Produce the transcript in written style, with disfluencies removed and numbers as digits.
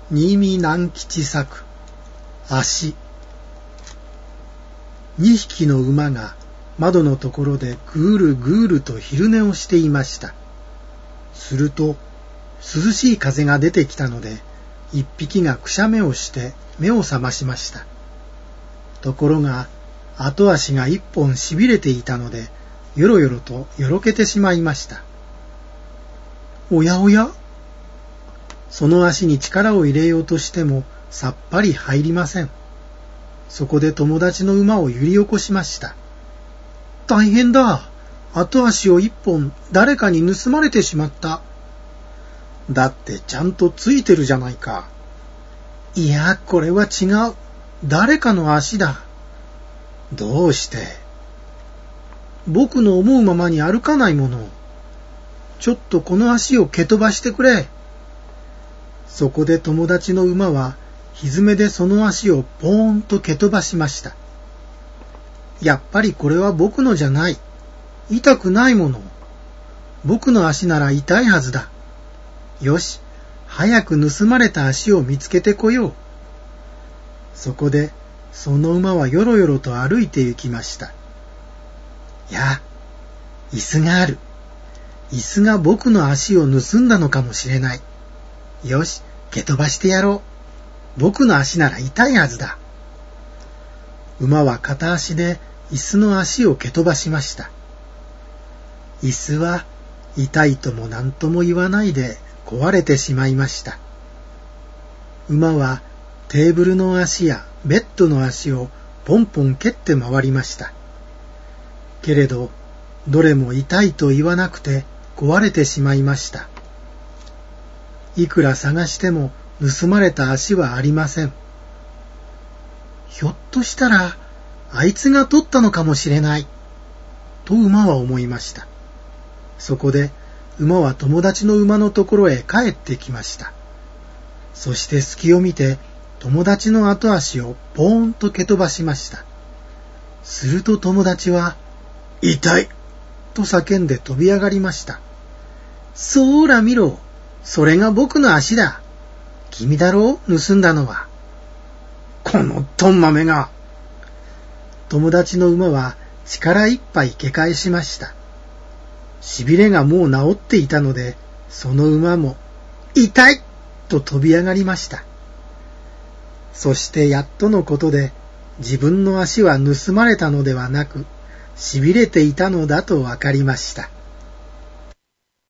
新見南吉作足。2匹の馬が窓のところでぐーるぐーると昼寝をしていました。すると涼しい風が出てきたので、1匹がくしゃみをして目を覚ましました。ところが後足が1本しびれていたので、よろよろとよろけてしまいました。おやおや、その足に力を入れようとしてもさっぱり入りません。そこで友達の馬を揺り起こしました。大変だ。後足を1本誰かに盗まれてしまった。だってちゃんとついてるじゃないか。いや、これは違う。誰かの足だ。どうして？僕の思うままに歩かないもの。ちょっとこの足を蹴飛ばしてくれ。そこで友達の馬は蹄でその足をポーンと蹴飛ばしました。やっぱりこれは僕のじゃない。痛くないもの。僕の足なら痛いはずだ。よし、早く盗まれた足を見つけてこよう。そこでその馬はよろよろと歩いて行きました。や、椅子がある。椅子が僕の足を盗んだのかもしれない。よし、蹴飛ばしてやろう。僕の足なら痛いはずだ。馬は片足で椅子の足を蹴飛ばしました。椅子は痛いとも何とも言わないで壊れてしまいました。馬はテーブルの足やベッドの足をポンポン蹴って回りました。けれど、どれも痛いと言わなくて壊れてしまいました。いくら探しても盗まれた足はありません。ひょっとしたらあいつが取ったのかもしれない、と馬は思いました。そこで馬は友達の馬のところへ帰ってきました。そして隙を見て友達の後足をポーンと蹴飛ばしました。すると友達は、痛いと叫んで飛び上がりました。そーら見ろ、それが僕の足だ。君だろう、盗んだのは。このトンマメが。友達の馬は力いっぱい蹴返しました。しびれがもう治っていたので、その馬も痛いと飛び上がりました。そしてやっとのことで、自分の足は盗まれたのではなく、しびれていたのだとわかりました。